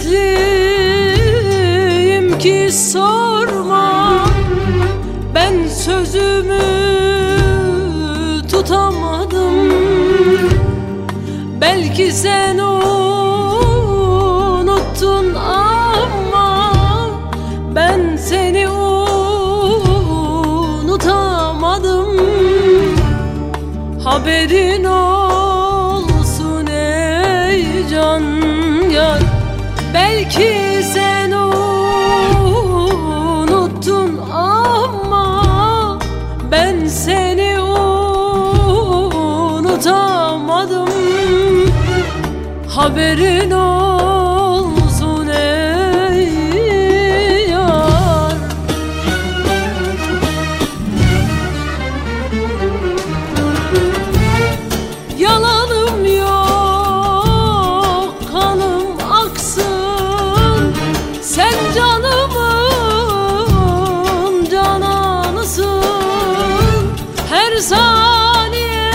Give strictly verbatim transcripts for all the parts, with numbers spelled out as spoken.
dertliyim ki sorma. Ben sözümü tutamadım. Belki sen unuttun ama ben seni unutamadım. Haberin olsun ey can yar. Belki sen unuttun ama ben seni unutamadım. Haberin olsun ey yar. Yalanım yok, kanım aksın. Sen canımın cananısın. Her saniye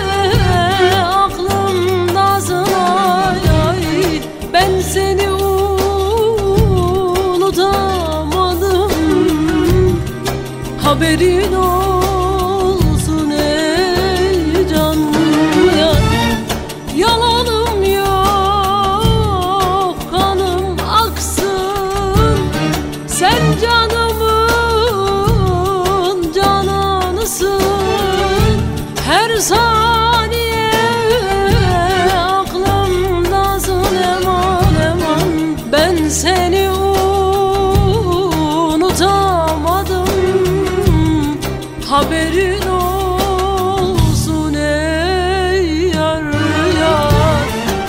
aklımdasın ay ay. Ben seni unutamadım. Haberin olsun ey can yar. Yalanım yok, kanım aksın. Sen canımın cananısın. Her saniye aklımdasın eman eman. Ben seni unutamadım. Haberin olsun ey yar yar.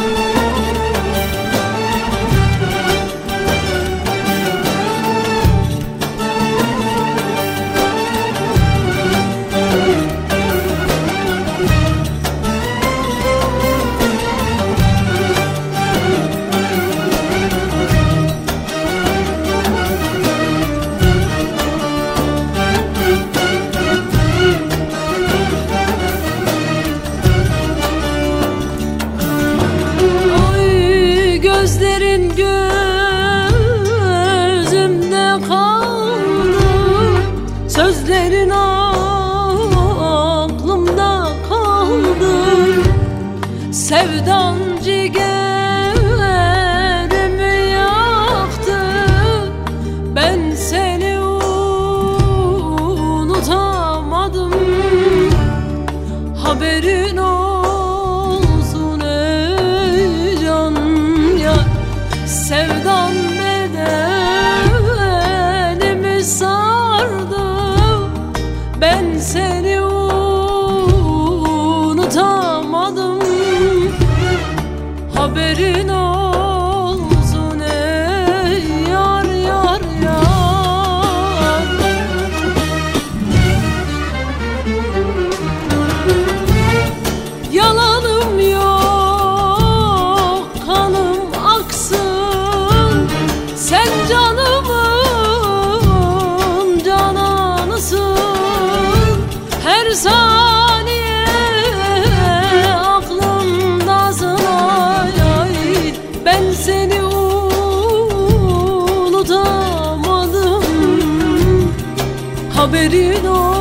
Gözlerin gözümde kaldı. Sözlerin aklımda kaldı. Sevdan ciğerimi yaktı. Ben seni unutamadım. Haberin olsun ey can yar. Sevdan bedenimi sardı. Ben seni unutamadım. Haberin olsun ey yar yar yar. Yalanım yok, kanım aksın. Sen canımın cananısın. Her saniye aklımdasın ay ay. Ben seni unutamadım. Haberin olsun.